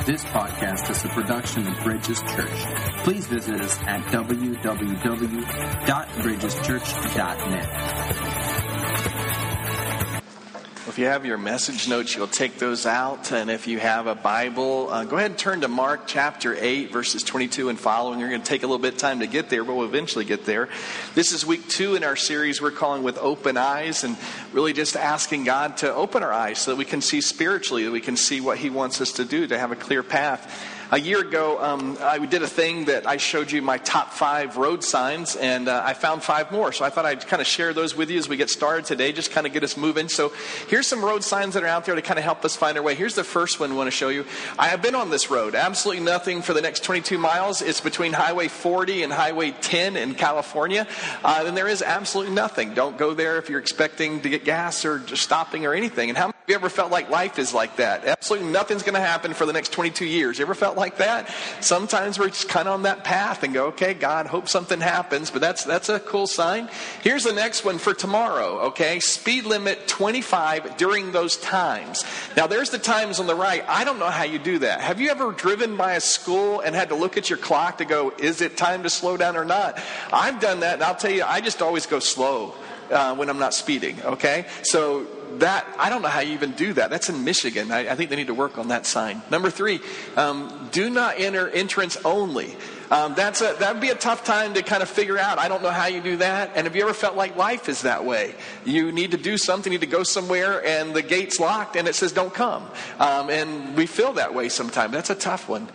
This podcast is a production of Bridges Church. Please visit us at www.bridgeschurch.net. If you have your message notes, you'll take those out. And if you have a Bible, go ahead and turn to Mark chapter 8, verses 22 and following. You're going to take a little bit of time to get there, but we'll eventually get there. This is week 2 in our series we're calling With Open Eyes, and really just asking God to open our eyes so that we can see spiritually, that we can see what He wants us to do, to have a clear path. A year ago, I did a thing that I showed you my top 5 road signs, and I found 5 more. So I thought I'd kind of share those with you as we get started today, just kind of get us moving. So here's some road signs that are out there to kind of help us find our way. Here's the first one I want to show you. I have been on this road. Absolutely nothing for the next 22 miles. It's between Highway 40 and Highway 10 in California. Then there is absolutely nothing. Don't go there if you're expecting to get gas or just stopping or anything. And how many of you ever felt like life is like that? Absolutely nothing's going to happen for the next 22 years. You ever felt like that? Sometimes we're just kind of on that path and go, okay, God, hope something happens. But that's a cool sign. Here's the next one for tomorrow, okay? Speed limit 25 during those times. Now, there's the times on the right. I don't know how you do that. Have you ever driven by a school and had to look at your clock to go, is it time to slow down or not? I've done that, and I'll tell you, I just always go slow when I'm not speeding, okay? So that, I don't know how you even do that. That's in Michigan. I think they need to work on that sign. Number 3, do not enter entrance only. That'd be a tough time to kind of figure out. I don't know how you do that. And have you ever felt like life is that way? You need to do something, you need to go somewhere, and the gate's locked, and it says don't come. And we feel that way sometimes. That's a tough one.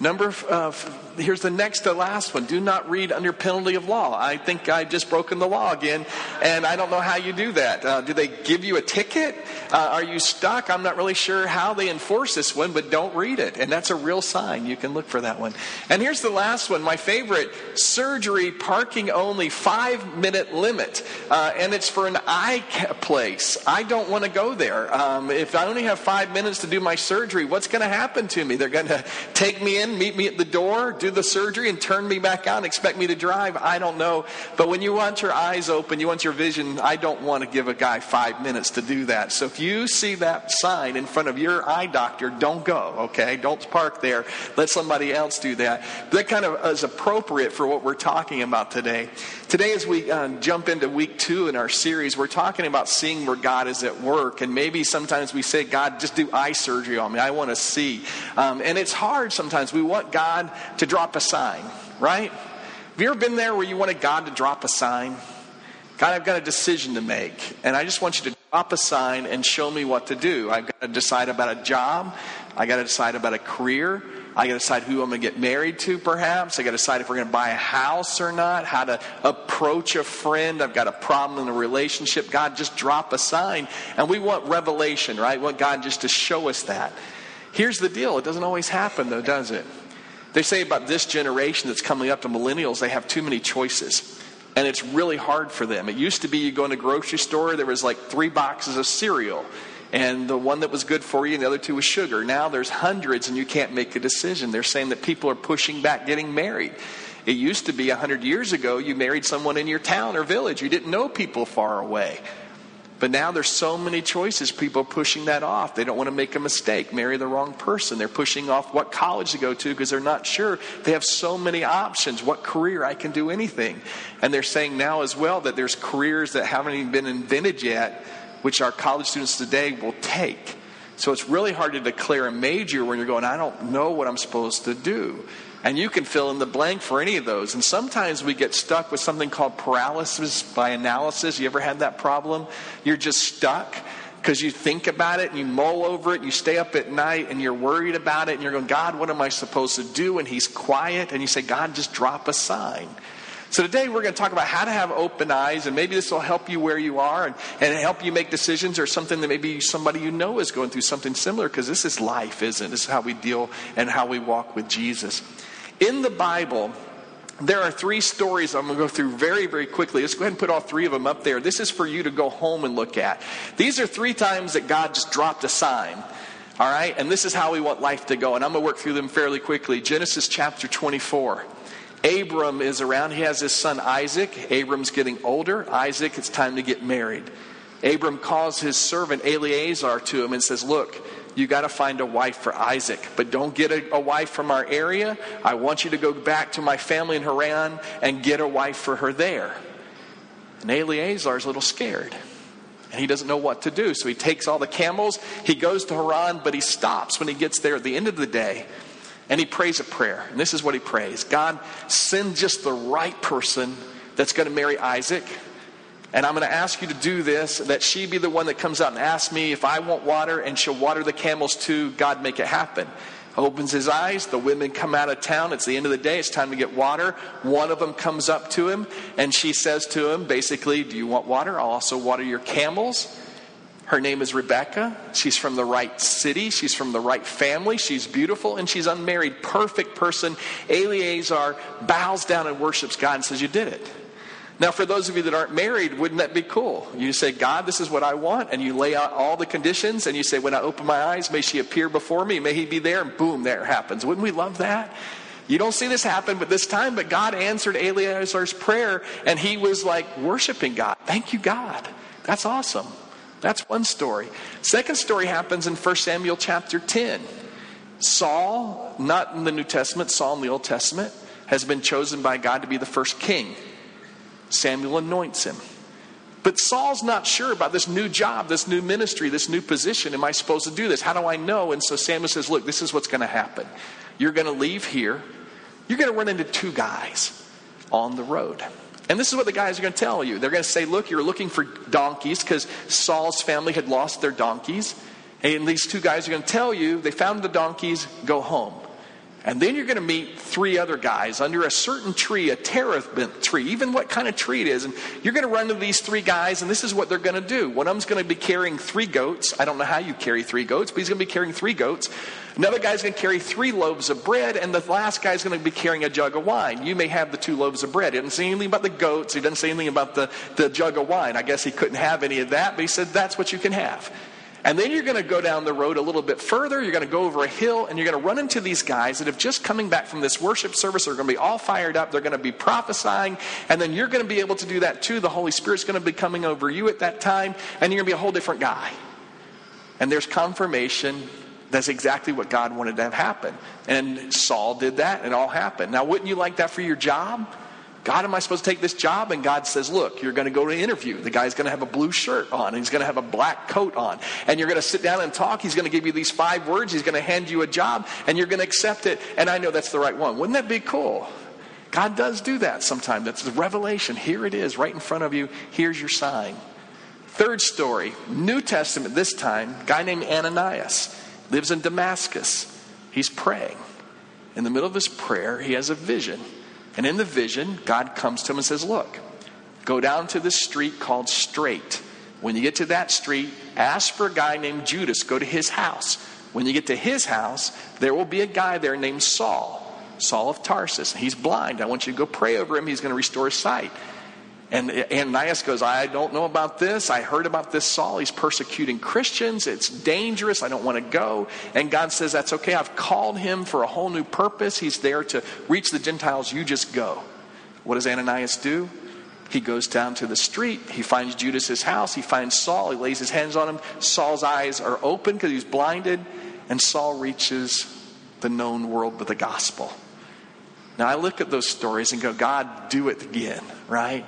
Here's the next to last one. Do not read under penalty of law. I think I just broken the law again, and I don't know how you do that. Do they give you a ticket? Are you stuck? I'm not really sure how they enforce this one, but don't read it. And that's a real sign. You can look for that one. And here's the last one, my favorite. Surgery, parking only, 5-minute limit. And it's for an eye place. I don't want to go there. If I only have 5 minutes to do my surgery, what's going to happen to me? They're going to take me in, meet me at the door, do the surgery, and turn me back out and expect me to drive. I don't know. But when you want your eyes open, you want your vision, I don't want to give a guy 5 minutes to do that. So if you see that sign in front of your eye doctor, don't go, okay? Don't park there. Let somebody else do that. That kind of is appropriate for what we're talking about today. Today, as we jump into week 2 in our series, we're talking about seeing where God is at work. And maybe sometimes we say, God, just do eye surgery on me. I want to see. And it's hard sometimes. We want God to drop a sign, right? Have you ever been there where you wanted God to drop a sign? God, I've got a decision to make, and I just want you to drop a sign and show me what to do. I've got to decide about a job. I've got to decide about a career. I got to decide who I'm going to get married to, perhaps. I got to decide if we're going to buy a house or not, how to approach a friend. I've got a problem in a relationship. God, just drop a sign. And we want revelation, right? We want God just to show us that. Here's the deal. It doesn't always happen, though, does it? They say about this generation that's coming up to millennials, they have too many choices. And it's really hard for them. It used to be you go in a grocery store, there was like 3 boxes of cereal. And the one that was good for you and the other 2 was sugar. Now there's hundreds and you can't make a decision. They're saying that people are pushing back getting married. It used to be 100 years ago, you married someone in your town or village. You didn't know people far away. But now there's so many choices, people are pushing that off. They don't want to make a mistake, marry the wrong person. They're pushing off what college to go to because they're not sure. They have so many options. What career? I can do anything. And they're saying now as well that there's careers that haven't even been invented yet, which our college students today will take. So it's really hard to declare a major when you're going, I don't know what I'm supposed to do. And you can fill in the blank for any of those. And sometimes we get stuck with something called paralysis by analysis. You ever had that problem? You're just stuck because you think about it and you mull over it. And you stay up at night and you're worried about it. And you're going, God, what am I supposed to do? And He's quiet. And you say, God, just drop a sign. So today we're going to talk about how to have open eyes, and maybe this will help you where you are and help you make decisions, or something that maybe somebody you know is going through something similar, because this is life, isn't it? This is how we deal and how we walk with Jesus. In the Bible, there are 3 stories I'm going to go through very, very quickly. Let's go ahead and put all 3 of them up there. This is for you to go home and look at. These are 3 times that God just dropped a sign. All right? And this is how we want life to go. And I'm going to work through them fairly quickly. Genesis chapter 24. Abram is around. He has his son Isaac. Abram's getting older. Isaac, it's time to get married. Abram calls his servant Eleazar to him and says, look, you got to find a wife for Isaac, but don't get a wife from our area. I want you to go back to my family in Haran and get a wife for her there. And Eleazar's a little scared. And he doesn't know what to do. So he takes all the camels. He goes to Haran, but he stops when he gets there at the end of the day. And he prays a prayer. And this is what he prays. God, send just the right person that's going to marry Isaac. And I'm going to ask you to do this, that she be the one that comes out and asks me if I want water, and she'll water the camels too. God, make it happen. Opens his eyes. The women come out of town. It's the end of the day. It's time to get water. One of them comes up to him, and she says to him, basically, do you want water? I'll also water your camels. Her name is Rebecca. She's from the right city. She's from the right family. She's beautiful, and she's unmarried. Perfect person. Eleazar bows down and worships God and says, you did it. Now, for those of you that aren't married, wouldn't that be cool? You say, God, this is what I want. And you lay out all the conditions. And you say, when I open my eyes, may she appear before me. May he be there. And boom, there it happens. Wouldn't we love that? You don't see this happen but this time. But God answered Eleazar's prayer. And he was like worshiping God. Thank you, God. That's awesome. That's one story. Second story happens in 1 Samuel chapter 10. Saul, not in the New Testament, Saul in the Old Testament, has been chosen by God to be the first king. Samuel anoints him. But Saul's not sure about this new job, this new ministry, this new position. Am I supposed to do this? How do I know? And so Samuel says, look, this is what's going to happen. You're going to leave here. You're going to run into two guys on the road. And this is what the guys are going to tell you. They're going to say, look, you're looking for donkeys because Saul's family had lost their donkeys. And these two guys are going to tell you, they found the donkeys, go home. And then you're going to meet three other guys under a certain tree, a terebinth tree, even what kind of tree it is. And you're going to run into these three guys, and this is what they're going to do. One of them's going to be carrying 3 goats. I don't know how you carry 3 goats, but he's going to be carrying 3 goats. Another guy's going to carry 3 loaves of bread, and the last guy's going to be carrying a jug of wine. You may have the 2 loaves of bread. He doesn't say anything about the goats. He doesn't say anything about the jug of wine. I guess he couldn't have any of that, but he said that's what you can have. And then you're going to go down the road a little bit further. You're going to go over a hill, and you're going to run into these guys that have just coming back from this worship service. They're going to be all fired up. They're going to be prophesying. And then you're going to be able to do that too. The Holy Spirit's going to be coming over you at that time, and you're going to be a whole different guy. And there's confirmation. That's exactly what God wanted to have happen. And Saul did that, and it all happened. Now, wouldn't you like that for your job? God, am I supposed to take this job? And God says, look, you're going to go to an interview. The guy's going to have a blue shirt on. And he's going to have a black coat on. And you're going to sit down and talk. He's going to give you these 5 words. He's going to hand you a job. And you're going to accept it. And I know that's the right one. Wouldn't that be cool? God does do that sometimes. That's the revelation. Here it is right in front of you. Here's your sign. Third story, New Testament this time, a guy named Ananias. Lives in Damascus. He's praying. In the middle of his prayer, he has a vision. And in the vision, God comes to him and says, look, go down to this street called Straight. When you get to that street, ask for a guy named Judas. Go to his house. When you get to his house, there will be a guy there named Saul. Saul of Tarsus. He's blind. I want you to go pray over him. He's going to restore his sight. And Ananias goes, I don't know about this. I heard about this Saul. He's persecuting Christians. It's dangerous. I don't want to go. And God says, that's okay. I've called him for a whole new purpose. He's there to reach the Gentiles. You just go. What does Ananias do? He goes down to the street. He finds Judas's house. He finds Saul. He lays his hands on him. Saul's eyes are open because he's blinded. And Saul reaches the known world with the gospel. Now I look at those stories and go, God, do it again, right?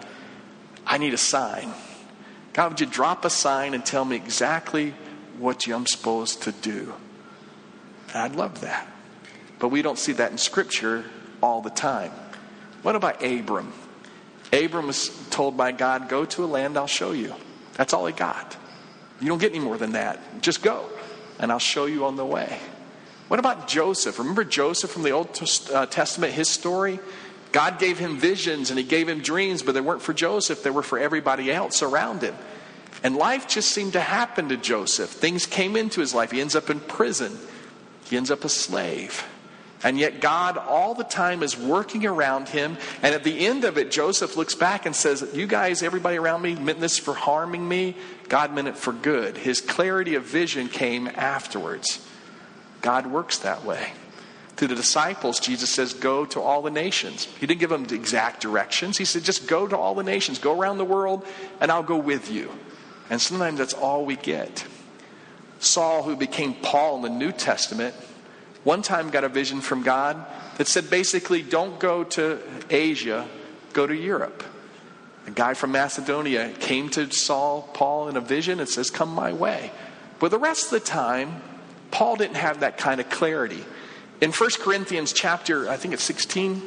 I need a sign. God, would you drop a sign and tell me exactly what I'm supposed to do? And I'd love that. But we don't see that in Scripture all the time. What about Abram? Abram was told by God, go to a land I'll show you. That's all he got. You don't get any more than that. Just go, and I'll show you on the way. What about Joseph? Remember Joseph from the Old Testament, his story? God gave him visions and he gave him dreams, but they weren't for Joseph. They were for everybody else around him. And life just seemed to happen to Joseph. Things came into his life. He ends up in prison. He ends up a slave. And yet God all the time is working around him. And at the end of it, Joseph looks back and says, you guys, everybody around me meant this for harming me. God meant it for good. His clarity of vision came afterwards. God works that way. To the disciples, Jesus says, go to all the nations. He didn't give them the exact directions. He said, just go to all the nations. Go around the world, and I'll go with you. And sometimes that's all we get. Saul, who became Paul in the New Testament, one time got a vision from God that said basically, don't go to Asia, go to Europe. A guy from Macedonia came to Paul in a vision and says, come my way. But the rest of the time, Paul didn't have that kind of clarity. In 1 Corinthians chapter, I think it's 16,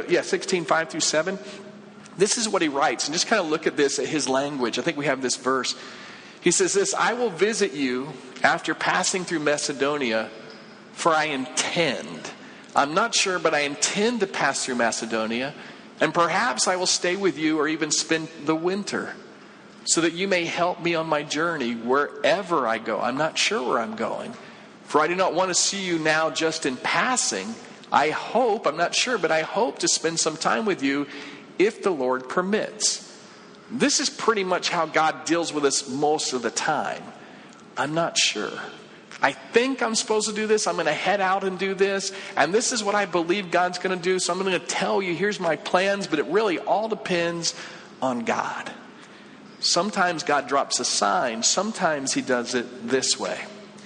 5 through 7, this is what he writes. And just kind of look at this, at his language. I think we have this verse. He says this, I will visit you after passing through Macedonia, for I intend. I'm not sure, but I intend to pass through Macedonia, and perhaps I will stay with you or even spend the winter, so that you may help me on my journey wherever I go. I'm not sure where I'm going, for I do not want to see you now just in passing. I hope, I'm not sure, but I hope to spend some time with you if the Lord permits. This is pretty much how God deals with us most of the time. I'm not sure. I think I'm supposed to do this. I'm going to head out and do this. And this is what I believe God's going to do. So I'm going to tell you, here's my plans. But it really all depends on God. Sometimes God drops a sign. Sometimes he does it this way.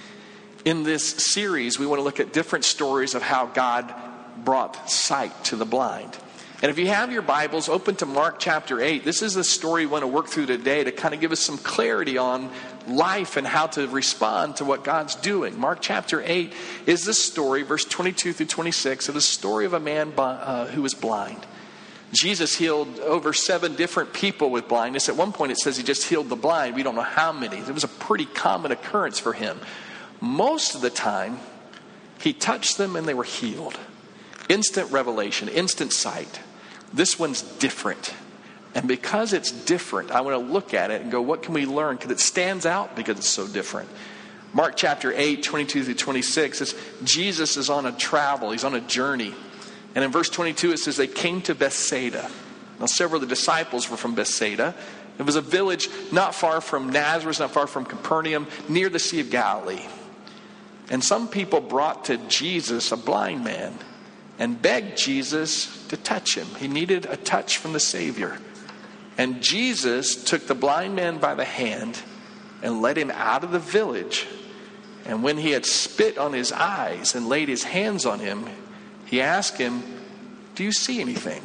In this series, we want to look at different stories of how God brought sight to the blind. And if you have your Bibles, open to Mark chapter 8. This is the story we want to work through today to kind of give us some clarity on life and how to respond to what God's doing. Mark chapter 8 is the story, verse 22 through 26, of the story of a man who was blind. Jesus healed over 7 different people with blindness. At one point it says he just healed the blind. We don't know how many. It was a pretty common occurrence for him. Most of the time, he touched them and they were healed. Instant revelation, instant sight. This one's different. And because it's different, I want to look at it and go, what can we learn? Because it stands out because it's so different. Mark chapter 8, 22 through 26, it's Jesus is on a travel. He's on a journey. And in verse 22, it says they came to Bethsaida. Now, several of the disciples were from Bethsaida. It was a village not far from Nazareth, not far from Capernaum, near the Sea of Galilee. And some people brought to Jesus a blind man and begged Jesus to touch him. He needed a touch from the Savior. And Jesus took the blind man by the hand and led him out of the village. And when he had spit on his eyes and laid his hands on him, he asked him, do you see anything?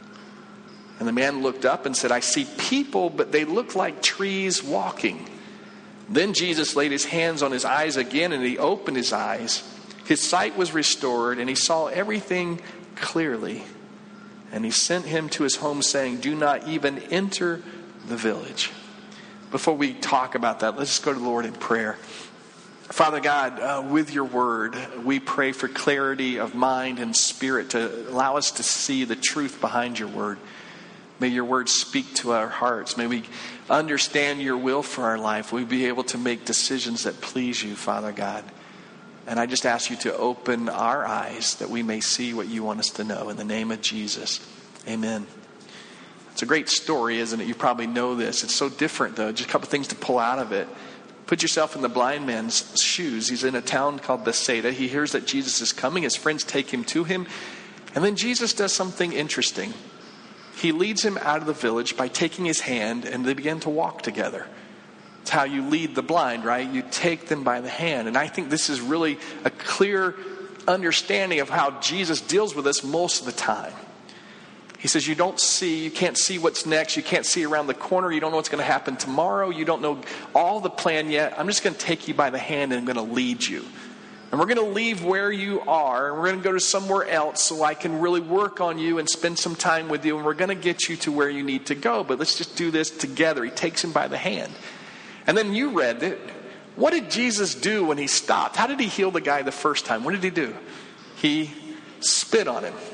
And the man looked up and said, I see people, but they look like trees walking. Then Jesus laid his hands on his eyes again, and he opened his eyes. His sight was restored, and he saw everything clearly. And he sent him to his home, saying, do not even enter the village. Before we talk about that, let's just go to the Lord in prayer. Father God, with your word, we pray for clarity of mind and spirit to allow us to see the truth behind your word. May your word speak to our hearts. May we understand your will for our life. We'll be able to make decisions that please you, Father God. And I just ask you to open our eyes that we may see what you want us to know. In the name of Jesus, amen. It's a great story, isn't it? You probably know this. It's so different, though. Just a couple things to pull out of it. Put yourself in the blind man's shoes. He's in a town called Bethsaida. He hears that Jesus is coming. His friends take him to him. And then Jesus does something interesting. He leads him out of the village by taking his hand, and they begin to walk together. It's how you lead the blind, right? You take them by the hand. And I think this is really a clear understanding of how Jesus deals with us most of the time. He says you can't see what's next. You can't see around the corner. You don't know what's going to happen tomorrow. You don't know all the plan yet. I'm just going to take you by the hand and I'm going to lead you. And we're going to leave where you are, and we're going to go to somewhere else so I can really work on you and spend some time with you, and we're going to get you to where you need to go. But let's just do this together. He takes him by the hand. And then you read it. What did Jesus do when he stopped? How did he heal the guy the first time? What did he do? He spit on him.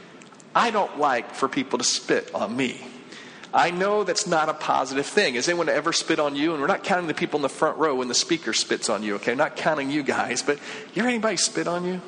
I don't like for people to spit on me. I know that's not a positive thing. Has anyone ever spit on you? And we're not counting the people in the front row when the speaker spits on you, okay? I'm not counting you guys, but you hear anybody spit on you?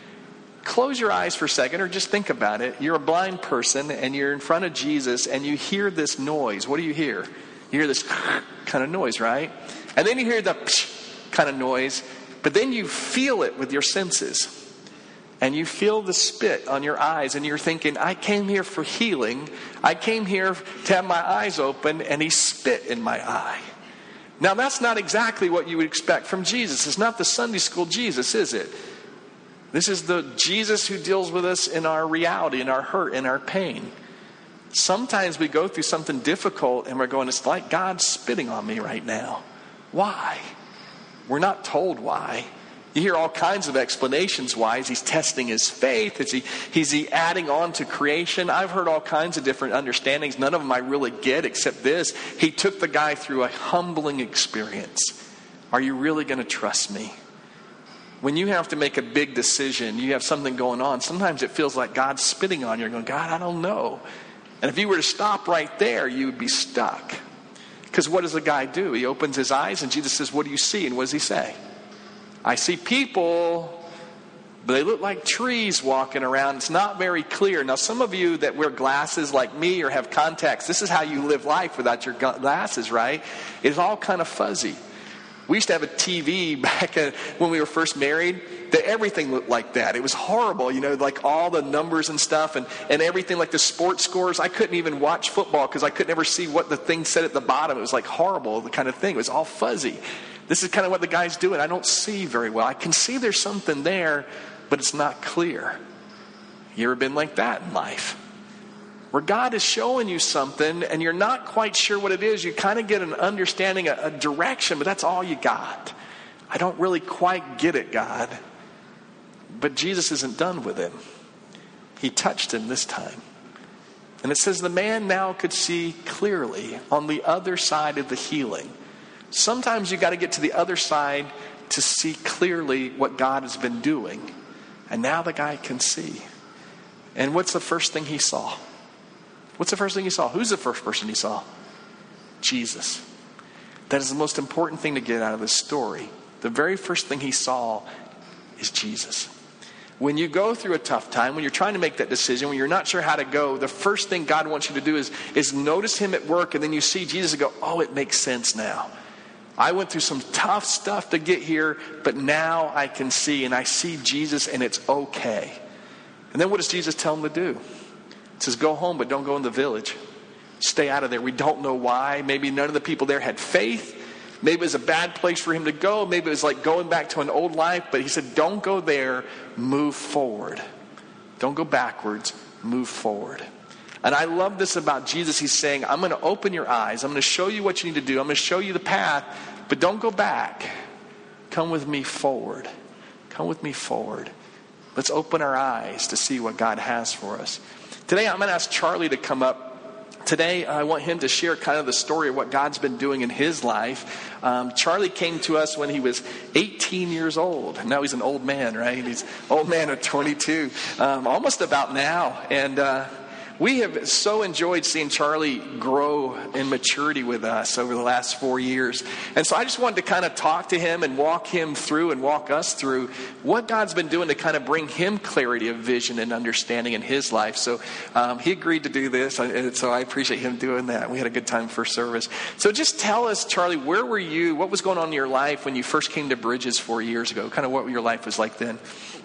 Close your eyes for a second or just think about it. You're a blind person and you're in front of Jesus and you hear this noise. What do you hear? You hear this kind of noise, right? And then you hear the kind of noise, but then you feel it with your senses. And you feel the spit on your eyes and you're thinking, I came here for healing. I came here to have my eyes open, and he spit in my eye. Now, that's not exactly what you would expect from Jesus. It's not the Sunday school Jesus, is it? This is the Jesus who deals with us in our reality, in our hurt, in our pain. Sometimes we go through something difficult and we're going, it's like God's spitting on me right now. Why? We're not told why. You hear all kinds of explanations why. Is he testing his faith? Is he adding on to creation? I've heard all kinds of different understandings. None of them I really get except this. He took the guy through a humbling experience. Are you really going to trust me? When you have to make a big decision, you have something going on, sometimes it feels like God's spitting on you. You're going, God, I don't know. And if you were to stop right there, you would be stuck. Because what does the guy do? He opens his eyes and Jesus says, what do you see? And what does he say? I see people, but they look like trees walking around. It's not very clear. Now, some of you that wear glasses like me or have contacts, this is how you live life without your glasses, right? It's all kind of fuzzy. We used to have a TV back when we were first married that everything looked like that. It was horrible, like all the numbers and stuff and everything, like the sports scores. I couldn't even watch football because I could never see what the thing said at the bottom. It was like horrible, the kind of thing. It was all fuzzy. This is kind of what the guy's doing. I don't see very well. I can see there's something there, but it's not clear. You ever been like that in life? Where God is showing you something and you're not quite sure what it is. You kind of get an understanding, a direction, but that's all you got. I don't really quite get it, God. But Jesus isn't done with him. He touched him this time. And it says the man now could see clearly on the other side of the healing. Sometimes you got to get to the other side to see clearly what God has been doing. And now the guy can see. And what's the first thing he saw? What's the first thing he saw? Who's the first person he saw? Jesus. That is the most important thing to get out of this story. The very first thing he saw is Jesus. When you go through a tough time, when you're trying to make that decision, when you're not sure how to go, the first thing God wants you to do is notice him at work, and then you see Jesus and go, oh, it makes sense now. I went through some tough stuff to get here, but now I can see, and I see Jesus, and it's okay. And then what does Jesus tell him to do? He says, go home, but don't go in the village. Stay out of there. We don't know why. Maybe none of the people there had faith. Maybe it was a bad place for him to go. Maybe it was like going back to an old life. But he said, don't go there. Move forward. Don't go backwards. Move forward. And I love this about Jesus. He's saying, I'm going to open your eyes. I'm going to show you what you need to do. I'm going to show you the path. But don't go back. Come with me forward. Come with me forward. Let's open our eyes to see what God has for us. Today, I'm going to ask Charlie to come up. Today, I want him to share kind of the story of what God's been doing in his life. Charlie came to us when he was 18 years old. Now he's an old man, right? He's an old man of 22, almost about now. And we have so enjoyed seeing Charlie grow in maturity with us over the last 4 years. And so I just wanted to kind of talk to him and walk him through and walk us through what God's been doing to kind of bring him clarity of vision and understanding in his life. So he agreed to do this, and so I appreciate him doing that. We had a good time first service. So just tell us, Charlie, where were you? What was going on in your life when you first came to Bridges 4 years ago? Kind of what your life was like then?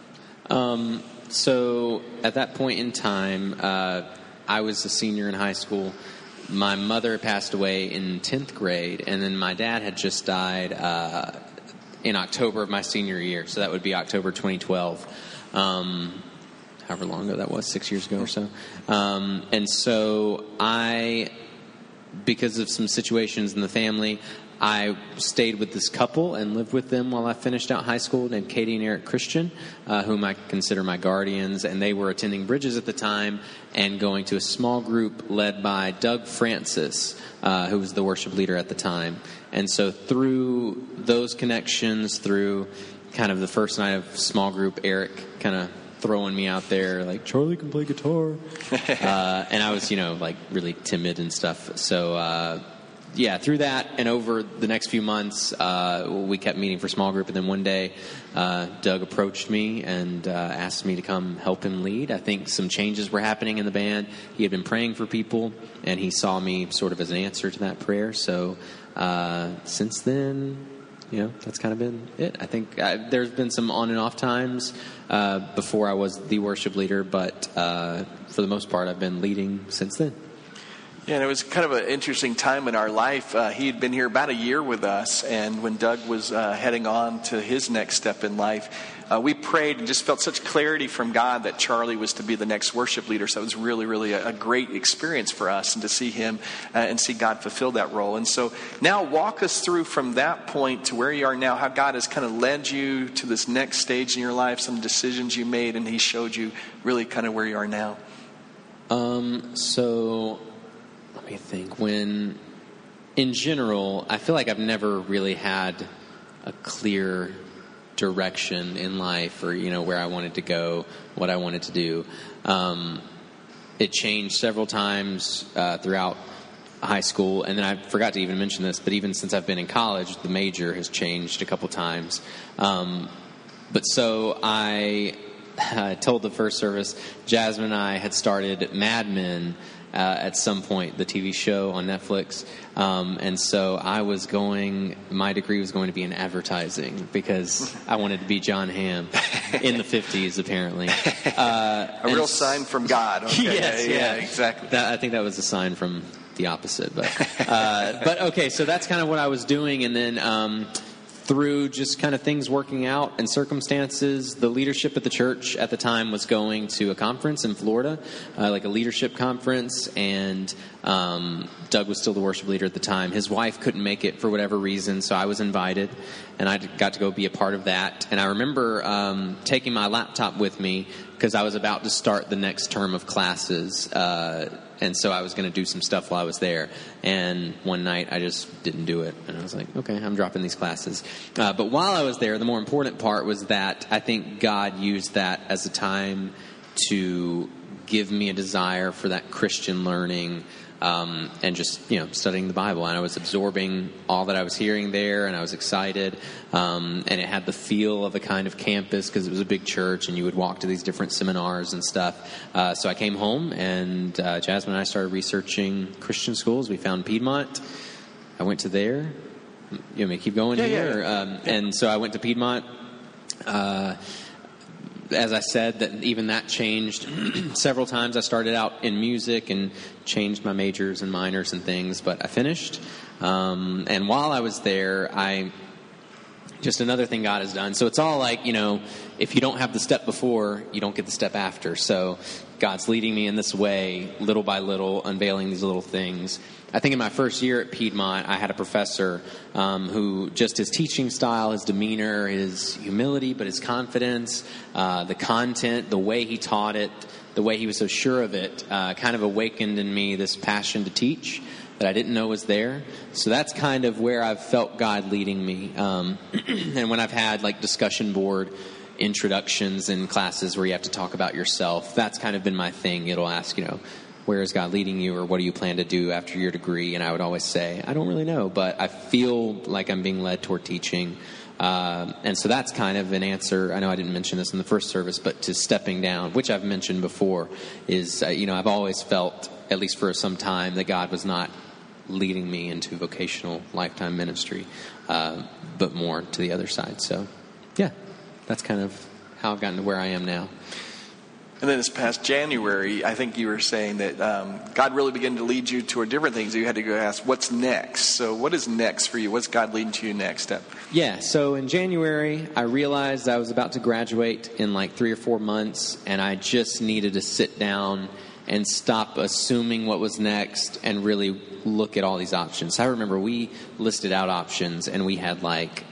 So at that point in time, I was a senior in high school. My mother passed away in 10th grade, and then my dad had just died in October of my senior year. So that would be October 2012. However long ago that was, 6 years ago or so. And so because of some situations in the family, I stayed with this couple and lived with them while I finished out high school, named Katie and Eric Christian, whom I consider my guardians. And they were attending Bridges at the time and going to a small group led by Doug Francis, who was the worship leader at the time. And so through those connections, through kind of the first night of small group, Eric kind of throwing me out there like, Charlie can play guitar. And I was, like really timid and stuff. So, through that and over the next few months, we kept meeting for small group. And then one day, Doug approached me and asked me to come help him lead. I think some changes were happening in the band. He had been praying for people, and he saw me sort of as an answer to that prayer. So since then, that's kind of been it. I think there's been some on and off times before I was the worship leader, but for the most part, I've been leading since then. Yeah, and it was kind of an interesting time in our life. He had been here about a year with us, and when Doug was heading on to his next step in life, we prayed and just felt such clarity from God that Charlie was to be the next worship leader. So it was really, really a great experience for us, and to see him and see God fulfill that role. And so now walk us through from that point to where you are now, how God has kind of led you to this next stage in your life, some decisions you made, and He showed you really kind of where you are now. So let me think. When, in general, I feel like I've never really had a clear direction in life, or where I wanted to go, what I wanted to do. It changed several times throughout high school, and then I forgot to even mention this, but even since I've been in college, the major has changed a couple times. But so I told the first service, Jasmine and I had started Mad Men at some point, the TV show on Netflix. And so my degree was going to be in advertising, because I wanted to be John Hamm in the 50s, apparently. A real sign from God. Okay. Yes, yeah, exactly. I think that was a sign from the opposite. But okay, so that's kind of what I was doing. And then through just kind of things working out and circumstances, the leadership at the church at the time was going to a conference in Florida, like a leadership conference, and Doug was still the worship leader at the time. His wife couldn't make it for whatever reason, so I was invited, and I got to go be a part of that. And I remember taking my laptop with me, because I was about to start the next term of classes, and so I was going to do some stuff while I was there. And one night I just didn't do it. And I was like, okay, I'm dropping these classes. But while I was there, the more important part was that I think God used that as a time to give me a desire for that Christian learning, and just, studying the Bible. And I was absorbing all that I was hearing there, and I was excited. And it had the feel of a kind of campus, because it was a big church, and you would walk to these different seminars and stuff. So I came home, and Jasmine and I started researching Christian schools. We found Piedmont. I went to there. You want me to keep going here? Yeah. And so I went to Piedmont. As I said, that changed several times. I started out in music and changed my majors and minors and things, but I finished. And while I was there, just another thing God has done. So it's all like, if you don't have the step before, you don't get the step after. So God's leading me in this way, little by little, unveiling these little things. I think in my first year at Piedmont, I had a professor who, just his teaching style, his demeanor, his humility, but his confidence, the content, the way he taught it, the way he was so sure of it, kind of awakened in me this passion to teach that I didn't know was there. So that's kind of where I've felt God leading me. And when I've had discussion board introductions in classes where you have to talk about yourself, that's kind of been my thing. It'll ask, where is God leading you, or what do you plan to do after your degree? And I would always say, I don't really know, but I feel like I'm being led toward teaching. And so that's kind of an answer. I know I didn't mention this in the first service, but to stepping down, which I've mentioned before, is, I've always felt, at least for some time, that God was not leading me into vocational lifetime ministry, but more to the other side. So, yeah, that's kind of how I've gotten to where I am now. And then this past January, I think you were saying that God really began to lead you toward different things. You had to go ask, what's next? So what is next for you? What's God leading to you next? Yeah, so in January, I realized I was about to graduate in 3 or 4 months, and I just needed to sit down and stop assuming what was next and really look at all these options. I remember we listed out options, and we had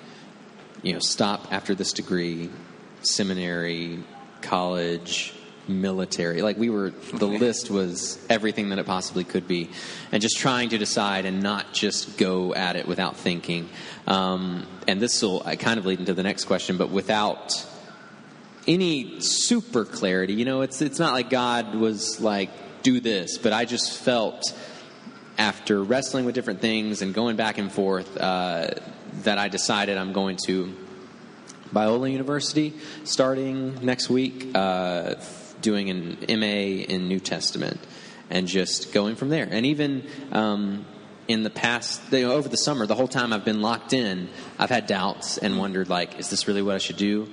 stop after this degree, seminary, college, military. The list was everything that it possibly could be, and just trying to decide and not just go at it without thinking. And this will kind of lead into the next question, but without any super clarity. It's not like God was like, do this, but I just felt, after wrestling with different things and going back and forth, that I decided I'm going to Biola University starting next week, doing an MA in New Testament, and just going from there. And even in the past, over the summer, the whole time I've been locked in, I've had doubts and wondered, is this really what I should do?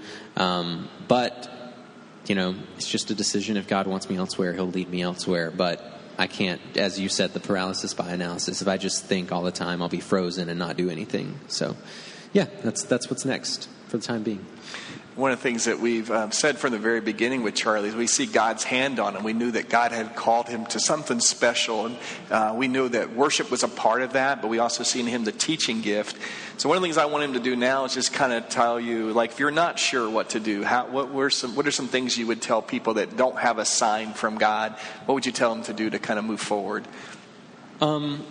But, it's just a decision. If God wants me elsewhere, He'll lead me elsewhere. But I can't, as you said, the paralysis by analysis. If I just think all the time, I'll be frozen and not do anything. So, yeah, that's what's next for the time being. One of the things that we've said from the very beginning with Charlie is we see God's hand on him. We knew that God had called him to something special, and we knew that worship was a part of that, but we also see in him the teaching gift. So one of the things I want him to do now is just kind of tell you, like, if you're not sure what to do, what are some things you would tell people that don't have a sign from God? What would you tell them to do to kind of move forward? I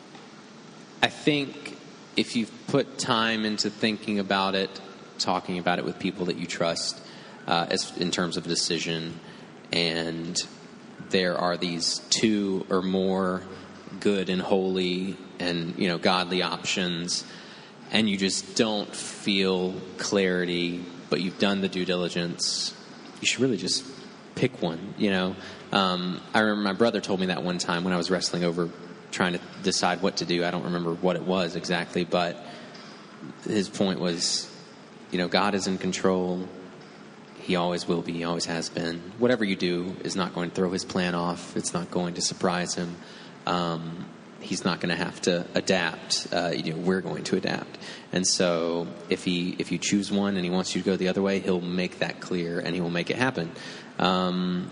think if you've put time into thinking about it, talking about it with people that you trust, as in terms of a decision, and there are these two or more good and holy and godly options, and you just don't feel clarity, but you've done the due diligence, you should really just pick one. I remember my brother told me that one time when I was wrestling over trying to decide what to do. I don't remember what it was exactly, but his point was, God is in control. He always will be. He always has been. Whatever you do is not going to throw his plan off. It's not going to surprise him. He's not going to have to adapt. We're going to adapt. And so if you choose one and he wants you to go the other way, he'll make that clear and he will make it happen. I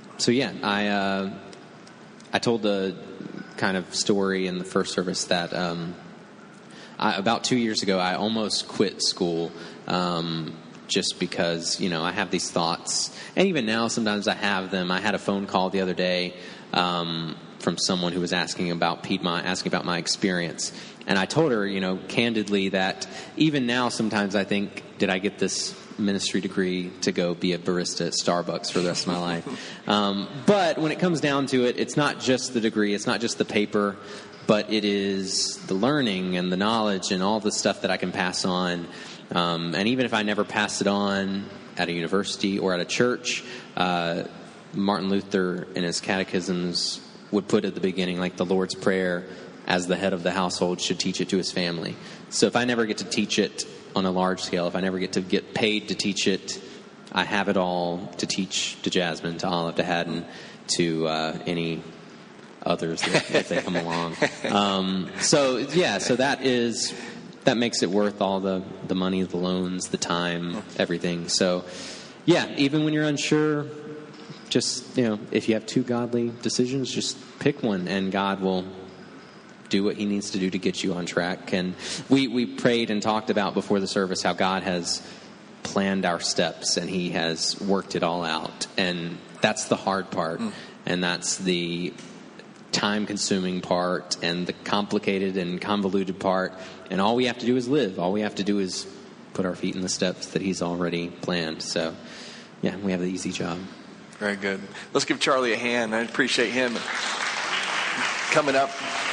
told the kind of story in the first service that about 2 years ago, I almost quit school just because, I have these thoughts. And even now, sometimes I have them. I had a phone call the other day from someone who was asking about Piedmont, asking about my experience. And I told her, candidly, that even now, sometimes I think, did I get this ministry degree to go be a barista at Starbucks for the rest of my life? But when it comes down to it, it's not just the degree, it's not just the paper, but it is the learning and the knowledge and all the stuff that I can pass on. And even if I never pass it on at a university or at a church, Martin Luther in his catechisms would put at the beginning, like the Lord's Prayer, as the head of the household should teach it to his family. So if I never get to teach it on a large scale, if I never get to get paid to teach it, I have it all to teach to Jasmine, to Olive, to Haddon, to any others if they come along. So that makes it worth all the money, the loans, the time, everything. So even when you're unsure, just if you have two godly decisions, just pick one, and God will do what he needs to do to get you on track. And we prayed and talked about before the service how God has planned our steps and he has worked it all out, and that's the hard part, and that's the time-consuming part and the complicated and convoluted part, and all we have to do is live. All we have to do is put our feet in the steps that he's already planned. So we have the easy job. Very good. Let's give Charlie a hand. I appreciate him coming up.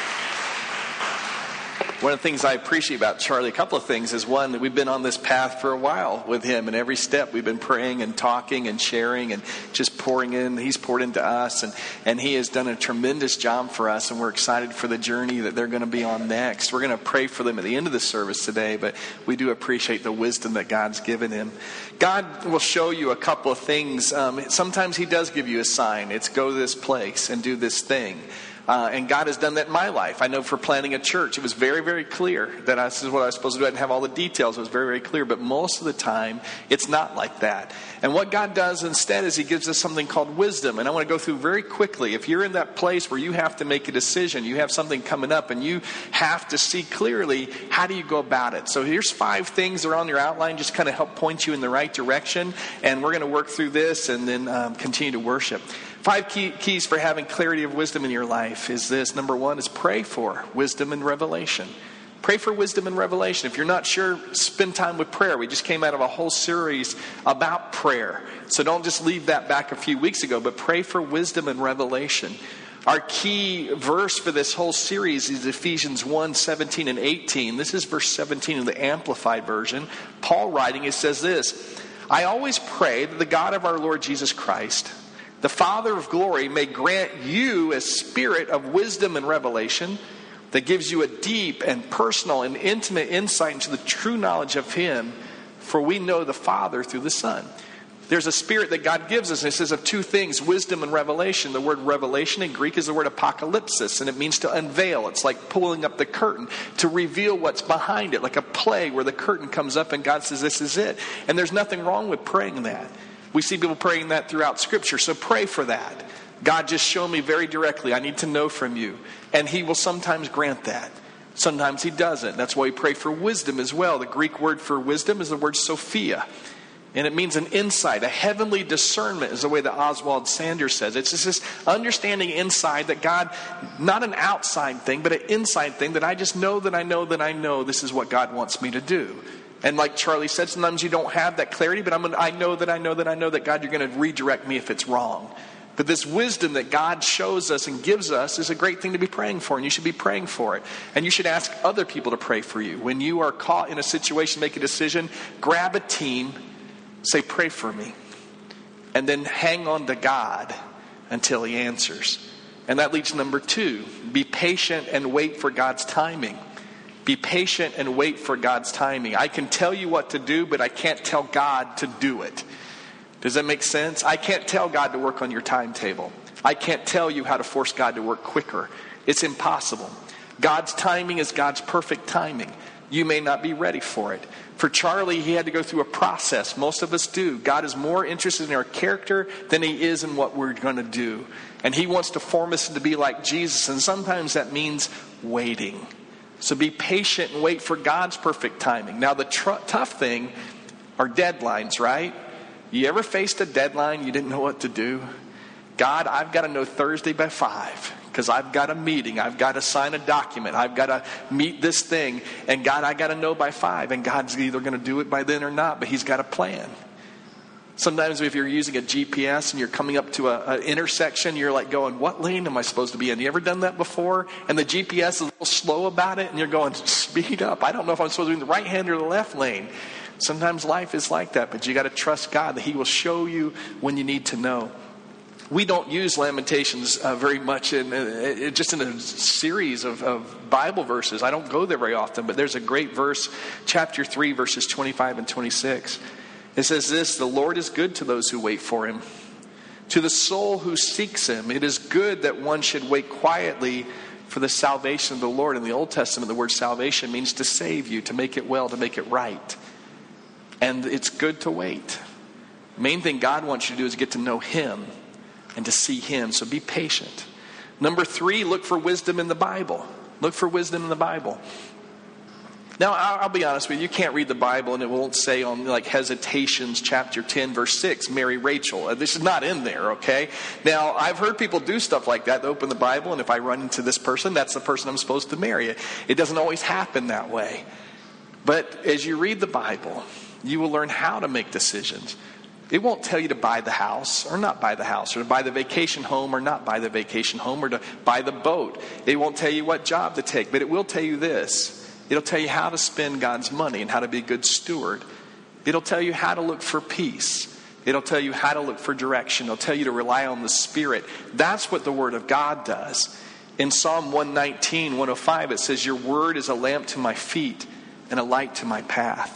One of the things I appreciate about Charlie, a couple of things, is one, that we've been on this path for a while with him, and every step we've been praying and talking and sharing and just pouring in. He's poured into us, and he has done a tremendous job for us, and we're excited for the journey that they're going to be on next. We're going to pray for them at the end of the service today, but we do appreciate the wisdom that God's given him. God will show you a couple of things. Sometimes he does give you a sign. It's go to this place and do this thing. And God has done that in my life. I know for planting a church, it was very, very clear that this is what I was supposed to do. I didn't have all the details. It was very, very clear. But most of the time, it's not like that. And what God does instead is he gives us something called wisdom. And I want to go through very quickly. If you're in that place where you have to make a decision, you have something coming up, and you have to see clearly, how do you go about it? So here's 5 things that are on your outline, just kind of help point you in the right direction. And we're going to work through this and then continue to worship. 5 keys for having clarity of wisdom in your life is this. Number 1 is pray for wisdom and revelation. Pray for wisdom and revelation. If you're not sure, spend time with prayer. We just came out of a whole series about prayer. So don't just leave that back a few weeks ago, but pray for wisdom and revelation. Our key verse for this whole series is Ephesians 1:17 and 18. This is verse 17 in the Amplified Version. Paul writing, it says this: I always pray that the God of our Lord Jesus Christ, the Father of glory, may grant you a spirit of wisdom and revelation that gives you a deep and personal and intimate insight into the true knowledge of him, for we know the Father through the Son. There's a spirit that God gives us, and it says of two things, wisdom and revelation. The word revelation in Greek is the word apocalypsis, and it means to unveil. It's like pulling up the curtain to reveal what's behind it, like a play where the curtain comes up and God says, this is it. And there's nothing wrong with praying that. We see people praying that throughout Scripture, so pray for that. God, just show me very directly. I need to know from you. And He will sometimes grant that. Sometimes He doesn't. That's why we pray for wisdom as well. The Greek word for wisdom is the word Sophia. And it means an insight, a heavenly discernment is the way that Oswald Sanders says. It's just this understanding inside that God, not an outside thing, but an inside thing that I just know that I know that I know this is what God wants me to do. And like Charlie said, sometimes you don't have that clarity, but I know that God, you're going to redirect me if it's wrong. But this wisdom that God shows us and gives us is a great thing to be praying for, and you should be praying for it. And you should ask other people to pray for you. When you are caught in a situation, make a decision, grab a team, say, pray for me. And then hang on to God until He answers. And that leads to number 2. Be patient and wait for God's timing. Be patient and wait for God's timing. I can tell you what to do, but I can't tell God to do it. Does that make sense? I can't tell God to work on your timetable. I can't tell you how to force God to work quicker. It's impossible. God's timing is God's perfect timing. You may not be ready for it. For Charlie, he had to go through a process. Most of us do. God is more interested in our character than He is in what we're going to do. And He wants to form us to be like Jesus. And sometimes that means waiting. So be patient and wait for God's perfect timing. Now the tough thing are deadlines, right? You ever faced a deadline you didn't know what to do? God, I've got to know Thursday by 5 because I've got a meeting. I've got to sign a document. I've got to meet this thing. And God, I got to know by 5. And God's either going to do it by then or not, but He's got a plan. Sometimes if you're using a GPS and you're coming up to an intersection, you're like going, what lane am I supposed to be in? You ever done that before? And the GPS is a little slow about it and you're going, speed up. I don't know if I'm supposed to be in the right hand or the left lane. Sometimes life is like that, but you got to trust God that He will show you when you need to know. We don't use Lamentations very much just in a series of Bible verses. I don't go there very often, but there's a great verse, chapter 3, verses 25 and 26. It says this, the Lord is good to those who wait for Him. To the soul who seeks Him, it is good that one should wait quietly for the salvation of the Lord. In the Old Testament, the word salvation means to save you, to make it well, to make it right. And it's good to wait. The main thing God wants you to do is get to know Him and to see Him. So be patient. Number 3, look for wisdom in the Bible. Look for wisdom in the Bible. Now, I'll be honest with you. You can't read the Bible and it won't say on like Hesitations chapter 10, verse 6, marry Rachel. This is not in there, okay? Now, I've heard people do stuff like that. They open the Bible and if I run into this person, that's the person I'm supposed to marry. It doesn't always happen that way. But as you read the Bible, you will learn how to make decisions. It won't tell you to buy the house or not buy the house, or to buy the vacation home or not buy the vacation home, or to buy the boat. It won't tell you what job to take, but it will tell you this. It'll tell you how to spend God's money and how to be a good steward. It'll tell you how to look for peace. It'll tell you how to look for direction. It'll tell you to rely on the Spirit. That's what the Word of God does. In Psalm 119, 105, it says, your word is a lamp to my feet and a light to my path.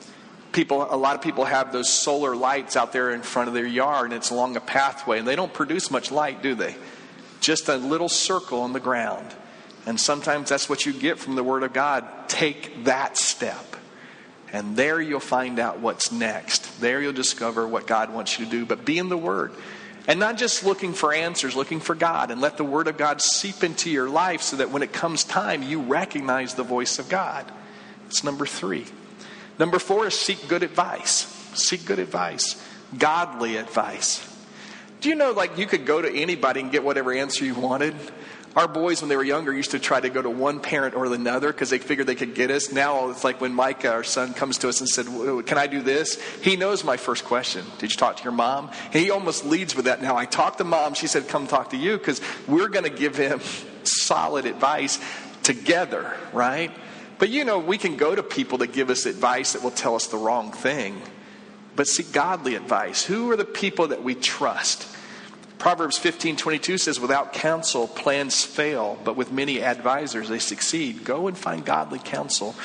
A lot of people have those solar lights out there in front of their yard, and it's along a pathway, and they don't produce much light, do they? Just a little circle on the ground. And sometimes that's what you get from the Word of God. Take that step. And there you'll find out what's next. There you'll discover what God wants you to do. But be in the Word. And not just looking for answers, looking for God. And let the Word of God seep into your life so that when it comes time, you recognize the voice of God. It's number 3. Number 4 is seek good advice. Seek good advice. Godly advice. Do you know, like, you could go to anybody and get whatever answer you wanted? Our boys, when they were younger, used to try to go to one parent or another because they figured they could get us. Now it's like when Micah, our son, comes to us and said, can I do this? He knows my first question. Did you talk to your mom? And he almost leads with that now. I talked to mom. She said, come talk to you, because we're going to give him solid advice together, right? But you know, we can go to people that give us advice that will tell us the wrong thing. But seek godly advice. Who are the people that we trust? Proverbs 15:22 says, without counsel, plans fail, but with many advisors, they succeed. Go and find godly counsel.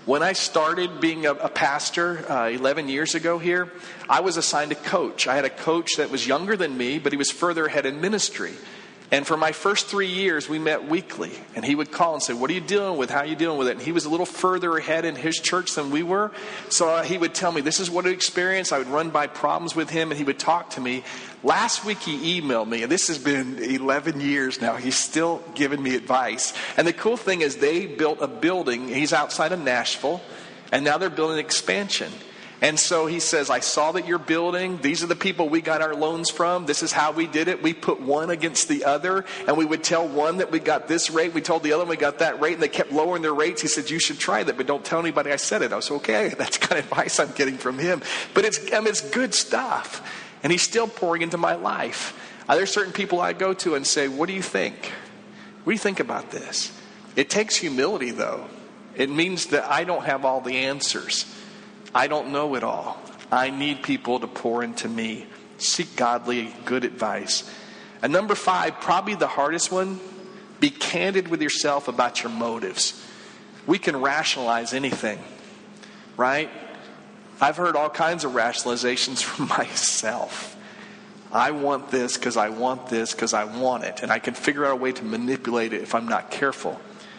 When I started being a pastor 11 years ago here, I was assigned a coach. I had a coach that was younger than me, but he was further ahead in ministry. And for my first 3 years, we met weekly. And he would call and say, what are you dealing with? How are you dealing with it? And he was a little further ahead in his church than we were. So he would tell me, this is what I experienced. I would run by problems with him, and he would talk to me. Last week, he emailed me. And this has been 11 years now. He's still giving me advice. And the cool thing is they built a building. He's outside of Nashville. And now they're building an expansion. And so he says, I saw that you're building. These are the people we got our loans from. This is how we did it. We put one against the other. And we would tell one that we got this rate. We told the other one we got that rate. And they kept lowering their rates. He said, you should try that, but don't tell anybody I said it. I was okay. That's the kind of advice I'm getting from him. But it's good stuff. And he's still pouring into my life. There's certain people I go to and say, what do you think? What do you think about this? It takes humility, though. It means that I don't have all the answers. I don't know it all. I need people to pour into me. Seek godly, good advice. And number 5, probably the hardest one, be candid with yourself about your motives. We can rationalize anything, right? I've heard all kinds of rationalizations from myself. I want this because I want this because I want it. And I can figure out a way to manipulate it if I'm not careful.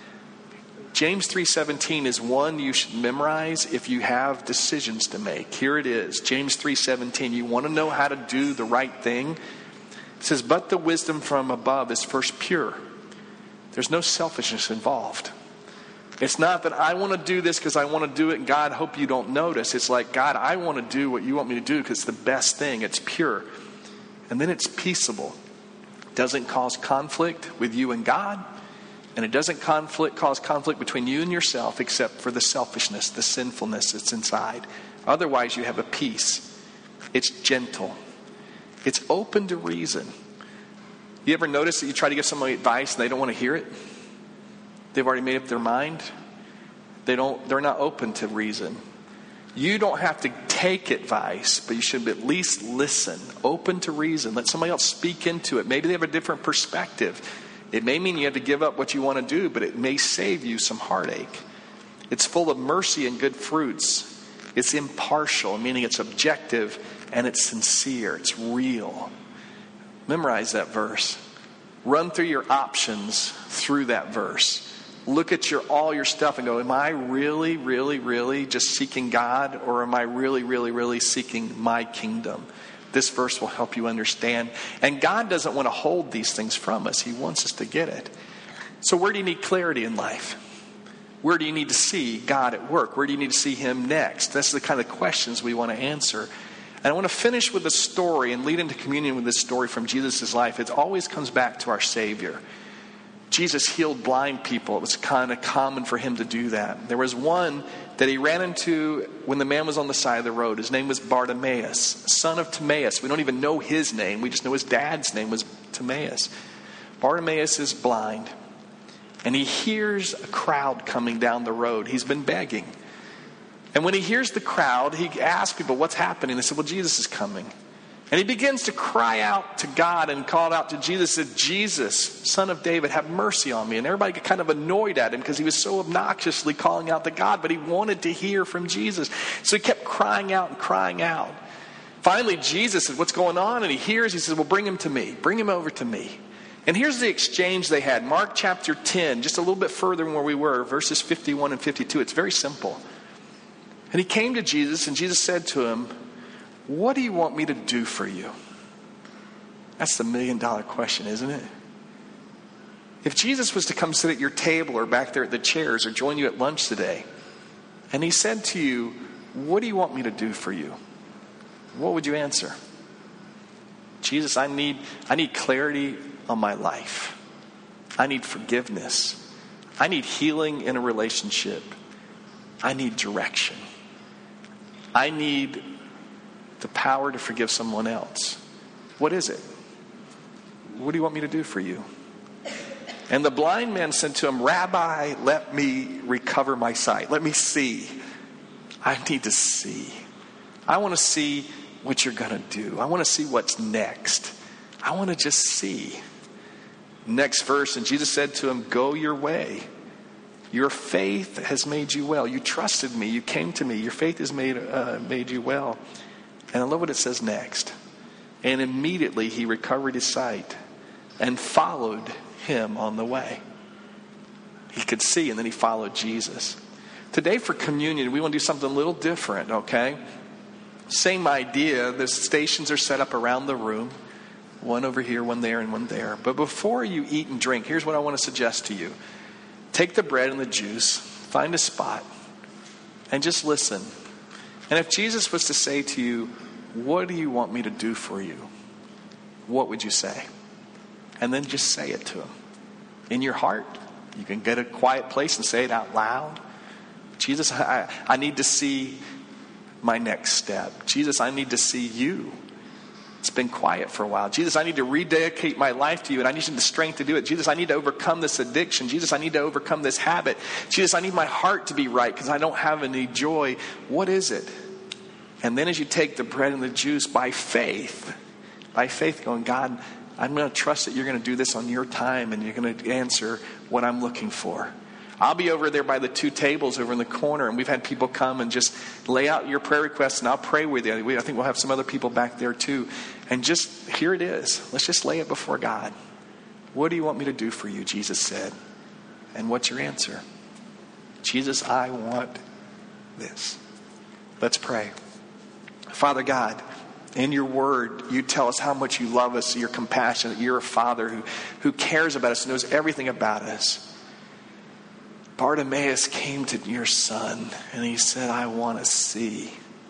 James 3:17 is one you should memorize if you have decisions to make. Here it is, James 3:17. You want to know how to do the right thing? It says, but the wisdom from above is first pure. There's no selfishness involved. It's not that I want to do this because I want to do it and God, hope you don't notice. It's like, God, I want to do what you want me to do because it's the best thing. It's pure. And then it's peaceable. It doesn't cause conflict with you and God. And it doesn't cause conflict between you and yourself except for the selfishness, the sinfulness that's inside. Otherwise, you have a peace. It's gentle. It's open to reason. You ever notice that you try to give somebody advice and they don't want to hear it? They've already made up their mind. They're not open to reason. You don't have to take advice, but you should at least listen. Open to reason. Let somebody else speak into it. Maybe they have a different perspective. It may mean you have to give up what you want to do, but it may save you some heartache. It's full of mercy and good fruits. It's impartial, meaning it's objective, and it's sincere. It's real. Memorize that verse. Run through your options through that verse. Look at all your stuff and go, am I really, really, really just seeking God, or am I really, really, really seeking my kingdom? This verse will help you understand. And God doesn't want to hold these things from us. He wants us to get it. So where do you need clarity in life? Where do you need to see God at work? Where do you need to see Him next? That's the kind of questions we want to answer. And I want to finish with a story and lead into communion with this story from Jesus' life. It always comes back to our Savior. Jesus healed blind people. It was kind of common for Him to do that. There was one that He ran into when the man was on the side of the road. His name was Bartimaeus, son of Timaeus. We don't even know his name. We just know his dad's name was Timaeus. Bartimaeus is blind. And he hears a crowd coming down the road. He's been begging. And when he hears the crowd, he asks people, what's happening? They said, well, Jesus is coming. And he begins to cry out to God and call out to Jesus, said, Jesus, son of David, have mercy on me. And everybody got kind of annoyed at him because he was so obnoxiously calling out to God, but he wanted to hear from Jesus. So he kept crying out and crying out. Finally, Jesus said, what's going on? And he hears, he says, well, bring him to me. Bring him over to me. And here's the exchange they had. Mark chapter 10, just a little bit further than where we were, verses 51 and 52. It's very simple. And he came to Jesus, and Jesus said to him, what do you want me to do for you? That's the $1 million question, isn't it? If Jesus was to come sit at your table or back there at the chairs or join you at lunch today, and he said to you, what do you want me to do for you? What would you answer? Jesus, I need clarity on my life. I need forgiveness. I need healing in a relationship. I need direction. I need the power to forgive someone else. What is it? What do you want me to do for you? And the blind man said to him, Rabbi, let me recover my sight. Let me see. I need to see. I want to see what you're going to do. I want to see what's next. I want to just see. Next verse, and Jesus said to him, go your way. Your faith has made you well. You trusted me. You came to me. Your faith has made you well. And I love what it says next. And immediately he recovered his sight and followed him on the way. He could see, and then he followed Jesus. Today for communion, we want to do something a little different, okay? Same idea. The stations are set up around the room. One over here, one there, and one there. But before you eat and drink, here's what I want to suggest to you. Take the bread and the juice, find a spot, and just listen. And if Jesus was to say to you, what do you want me to do for you? What would you say? And then just say it to him. In your heart, you can get a quiet place and say it out loud. Jesus, I need to see my next step. Jesus, I need to see you. It's been quiet for a while. Jesus, I need to rededicate my life to you, and I need the strength to do it. Jesus, I need to overcome this addiction. Jesus, I need to overcome this habit. Jesus, I need my heart to be right because I don't have any joy. What is it? And then as you take the bread and the juice by faith going, God, I'm going to trust that you're going to do this on your time and you're going to answer what I'm looking for. I'll be over there by the 2 tables over in the corner, and we've had people come and just lay out your prayer requests, and I'll pray with you. I think we'll have some other people back there too. And just, here it is. Let's just lay it before God. What do you want me to do for you, Jesus said. And what's your answer? Jesus, I want this. Let's pray. Father God, in your word, you tell us how much you love us, you're compassionate, you're a father who cares about us, knows everything about us. Bartimaeus came to your son and he said, I want to see.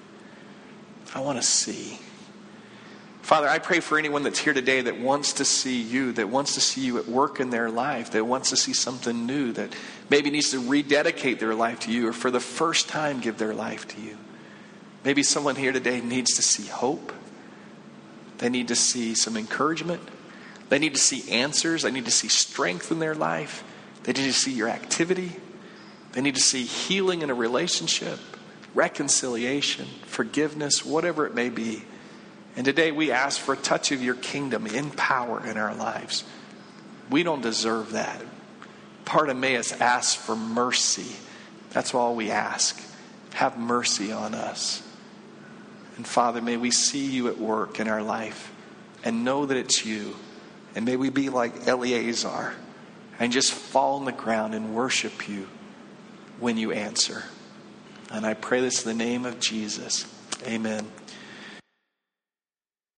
I want to see. Father, I pray for anyone that's here today that wants to see you, that wants to see you at work in their life, that wants to see something new, that maybe needs to rededicate their life to you or for the first time give their life to you. Maybe someone here today needs to see hope. They need to see some encouragement. They need to see answers. They need to see strength in their life. They need to see your activity. They need to see healing in a relationship, reconciliation, forgiveness, whatever it may be. And today we ask for a touch of your kingdom in power in our lives. We don't deserve that. Bartimaeus asked for mercy. That's all we ask. Have mercy on us. And Father, may we see you at work in our life and know that it's you. And may we be like Eleazar and just fall on the ground and worship you when you answer. And I pray this in the name of Jesus. Amen.